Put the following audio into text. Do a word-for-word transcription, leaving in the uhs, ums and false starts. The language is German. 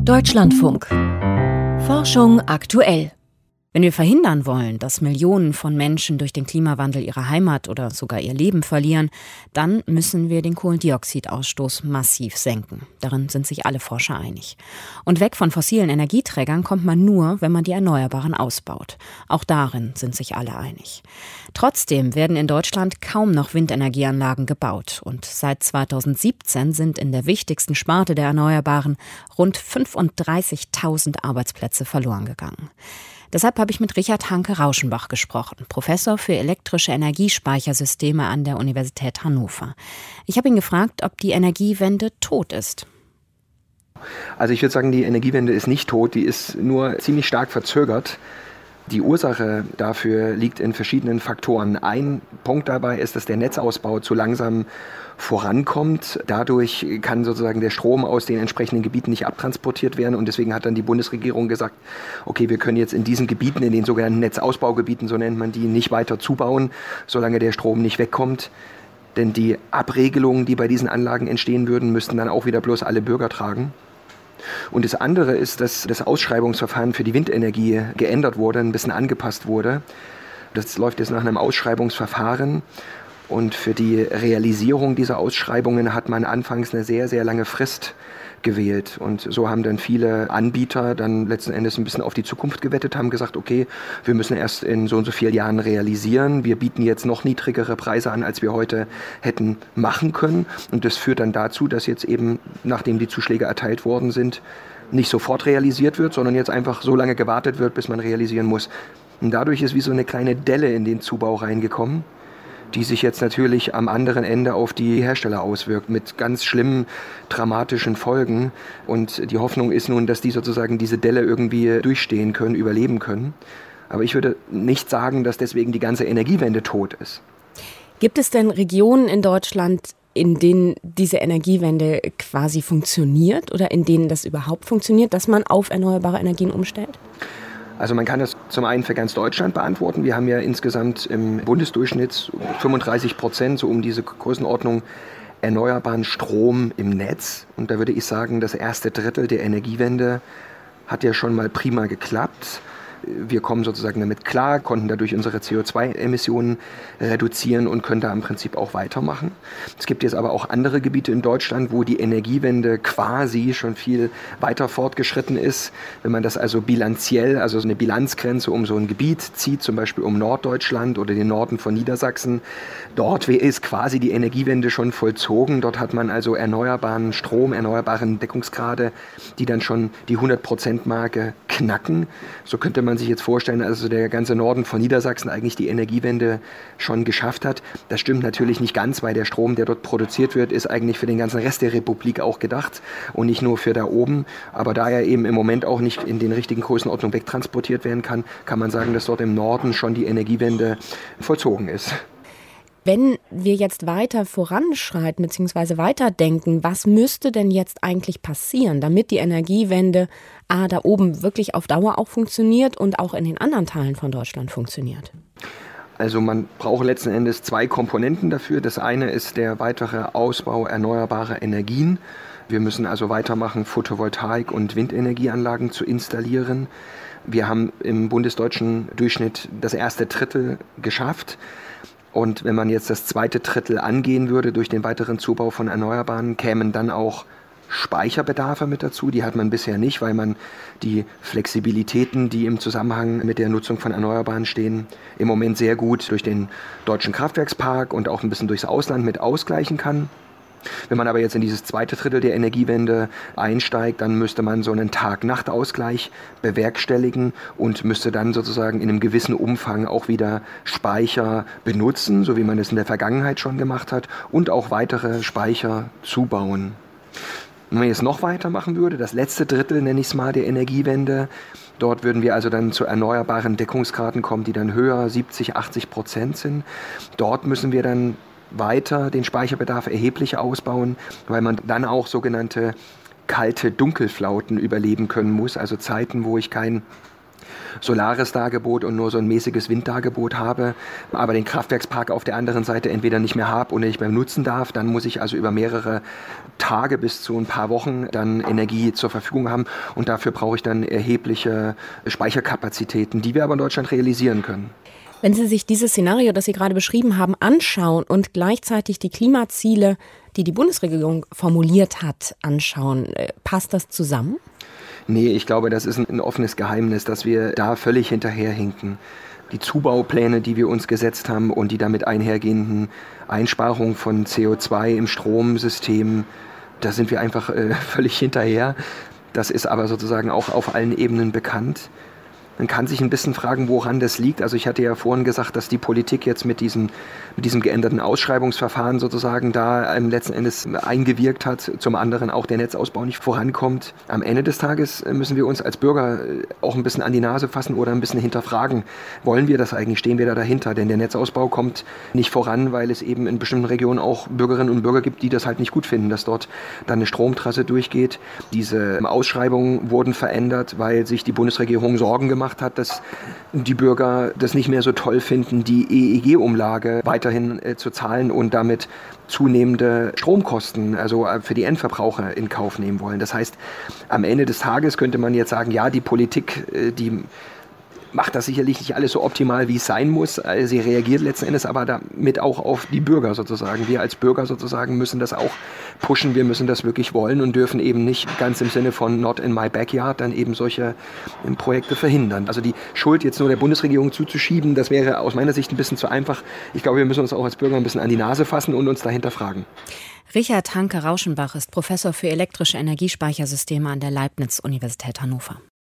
Deutschlandfunk. Forschung aktuell. Wenn wir verhindern wollen, dass Millionen von Menschen durch den Klimawandel ihre Heimat oder sogar ihr Leben verlieren, dann müssen wir den Kohlendioxidausstoß massiv senken. Darin sind sich alle Forscher einig. Und weg von fossilen Energieträgern kommt man nur, wenn man die Erneuerbaren ausbaut. Auch darin sind sich alle einig. Trotzdem werden in Deutschland kaum noch Windenergieanlagen gebaut. Und seit zweitausendsiebzehn sind in der wichtigsten Sparte der Erneuerbaren rund fünfunddreißigtausend Arbeitsplätze verloren gegangen. Deshalb habe ich mit Richard Hanke-Rauschenbach gesprochen, Professor für elektrische Energiespeichersysteme an der Universität Hannover. Ich habe ihn gefragt, ob die Energiewende tot ist. Also ich würde sagen, die Energiewende ist nicht tot, die ist nur ziemlich stark verzögert. Die Ursache dafür liegt in verschiedenen Faktoren. Ein Punkt dabei ist, dass der Netzausbau zu langsam vorankommt. Dadurch kann sozusagen der Strom aus den entsprechenden Gebieten nicht abtransportiert werden. Und deswegen hat dann die Bundesregierung gesagt, okay, wir können jetzt in diesen Gebieten, in den sogenannten Netzausbaugebieten, so nennt man die, nicht weiter zubauen, solange der Strom nicht wegkommt. Denn die Abregelungen, die bei diesen Anlagen entstehen würden, müssten dann auch wieder bloß alle Bürger tragen. Und das andere ist, dass das Ausschreibungsverfahren für die Windenergie geändert wurde, ein bisschen angepasst wurde. Das läuft jetzt nach einem Ausschreibungsverfahren. Und für die Realisierung dieser Ausschreibungen hat man anfangs eine sehr, sehr lange Frist gewählt. Und so haben dann viele Anbieter dann letzten Endes ein bisschen auf die Zukunft gewettet, haben gesagt, okay, wir müssen erst in so und so vielen Jahren realisieren. Wir bieten jetzt noch niedrigere Preise an, als wir heute hätten machen können. Und das führt dann dazu, dass jetzt eben, nachdem die Zuschläge erteilt worden sind, nicht sofort realisiert wird, sondern jetzt einfach so lange gewartet wird, bis man realisieren muss. Und dadurch ist wie so eine kleine Delle in den Zubau reingekommen, die sich jetzt natürlich am anderen Ende auf die Hersteller auswirkt, mit ganz schlimmen, dramatischen Folgen. Und die Hoffnung ist nun, dass die sozusagen diese Delle irgendwie durchstehen können, überleben können. Aber ich würde nicht sagen, dass deswegen die ganze Energiewende tot ist. Gibt es denn Regionen in Deutschland, in denen diese Energiewende quasi funktioniert oder in denen das überhaupt funktioniert, dass man auf erneuerbare Energien umstellt? Also man kann das zum einen für ganz Deutschland beantworten. Wir haben ja insgesamt im Bundesdurchschnitt fünfunddreißig Prozent, so um diese Größenordnung, erneuerbaren Strom im Netz. Und da würde ich sagen, das erste Drittel der Energiewende hat ja schon mal prima geklappt. Wir kommen sozusagen damit klar, konnten dadurch unsere C O zwei Emissionen reduzieren und können da im Prinzip auch weitermachen. Es gibt jetzt aber auch andere Gebiete in Deutschland, wo die Energiewende quasi schon viel weiter fortgeschritten ist. Wenn man das also bilanziell, also so eine Bilanzgrenze um so ein Gebiet zieht, zum Beispiel um Norddeutschland oder den Norden von Niedersachsen, dort ist quasi die Energiewende schon vollzogen. Dort hat man also erneuerbaren Strom, erneuerbaren Deckungsgrade, die dann schon die hundert Prozent Marke knacken. So könnte man sich jetzt vorstellen, also der ganze Norden von Niedersachsen eigentlich die Energiewende schon geschafft hat. Das stimmt natürlich nicht ganz, weil der Strom, der dort produziert wird, ist eigentlich für den ganzen Rest der Republik auch gedacht und nicht nur für da oben. Aber da er eben im Moment auch nicht in den richtigen Größenordnungen wegtransportiert werden kann, kann man sagen, dass dort im Norden schon die Energiewende vollzogen ist. Wenn wir jetzt weiter voranschreiten bzw. weiterdenken, was müsste denn jetzt eigentlich passieren, damit die Energiewende A, da oben wirklich auf Dauer auch funktioniert und auch in den anderen Teilen von Deutschland funktioniert? Also man braucht letzten Endes zwei Komponenten dafür. Das eine ist der weitere Ausbau erneuerbarer Energien. Wir müssen also weitermachen, Photovoltaik- und Windenergieanlagen zu installieren. Wir haben im bundesdeutschen Durchschnitt das erste Drittel geschafft. Und wenn man jetzt das zweite Drittel angehen würde durch den weiteren Zubau von Erneuerbaren, kämen dann auch Speicherbedarfe mit dazu. Die hat man bisher nicht, weil man die Flexibilitäten, die im Zusammenhang mit der Nutzung von Erneuerbaren stehen, im Moment sehr gut durch den deutschen Kraftwerkspark und auch ein bisschen durchs Ausland mit ausgleichen kann. Wenn man aber jetzt in dieses zweite Drittel der Energiewende einsteigt, dann müsste man so einen Tag-Nacht-Ausgleich bewerkstelligen und müsste dann sozusagen in einem gewissen Umfang auch wieder Speicher benutzen, so wie man es in der Vergangenheit schon gemacht hat, und auch weitere Speicher zubauen. Wenn man jetzt noch weitermachen würde, das letzte Drittel, nenne ich es mal, der Energiewende, dort würden wir also dann zu erneuerbaren Deckungsgraden kommen, die dann höher, siebzig, achtzig Prozent sind. Dort müssen wir dann weiter den Speicherbedarf erheblich ausbauen, weil man dann auch sogenannte kalte Dunkelflauten überleben können muss, also Zeiten, wo ich kein solares Dargebot und nur so ein mäßiges Winddargebot habe, aber den Kraftwerkspark auf der anderen Seite entweder nicht mehr habe oder nicht mehr nutzen darf, dann muss ich also über mehrere Tage bis zu ein paar Wochen dann Energie zur Verfügung haben und dafür brauche ich dann erhebliche Speicherkapazitäten, die wir aber in Deutschland realisieren können. Wenn Sie sich dieses Szenario, das Sie gerade beschrieben haben, anschauen und gleichzeitig die Klimaziele, die die Bundesregierung formuliert hat, anschauen, passt das zusammen? Nee, ich glaube, das ist ein offenes Geheimnis, dass wir da völlig hinterherhinken. Die Zubaupläne, die wir uns gesetzt haben und die damit einhergehenden Einsparungen von C O zwei im Stromsystem, da sind wir einfach äh, völlig hinterher. Das ist aber sozusagen auch auf allen Ebenen bekannt. Man kann sich ein bisschen fragen, woran das liegt. Also ich hatte ja vorhin gesagt, dass die Politik jetzt mit diesem, mit diesem geänderten Ausschreibungsverfahren sozusagen da ähm, letzten Endes eingewirkt hat. Zum anderen auch der Netzausbau nicht vorankommt. Am Ende des Tages müssen wir uns als Bürger auch ein bisschen an die Nase fassen oder ein bisschen hinterfragen. Wollen wir das eigentlich? Stehen wir da dahinter? Denn der Netzausbau kommt nicht voran, weil es eben in bestimmten Regionen auch Bürgerinnen und Bürger gibt, die das halt nicht gut finden, dass dort dann eine Stromtrasse durchgeht. Diese Ausschreibungen wurden verändert, weil sich die Bundesregierung Sorgen gemacht hat, dass die Bürger das nicht mehr so toll finden, die E E G-Umlage weiterhin äh, zu zahlen und damit zunehmende Stromkosten, also äh, für die Endverbraucher in Kauf nehmen wollen. Das heißt, am Ende des Tages könnte man jetzt sagen, ja, die Politik, äh, die macht das sicherlich nicht alles so optimal, wie es sein muss. Sie reagiert letzten Endes aber damit auch auf die Bürger sozusagen. Wir als Bürger sozusagen müssen das auch pushen. Wir müssen das wirklich wollen und dürfen eben nicht ganz im Sinne von not in my backyard dann eben solche Projekte verhindern. Also die Schuld jetzt nur der Bundesregierung zuzuschieben, das wäre aus meiner Sicht ein bisschen zu einfach. Ich glaube, wir müssen uns auch als Bürger ein bisschen an die Nase fassen und uns dahinter fragen. Richard Hanke-Rauschenbach ist Professor für elektrische Energiespeichersysteme an der Leibniz-Universität Hannover.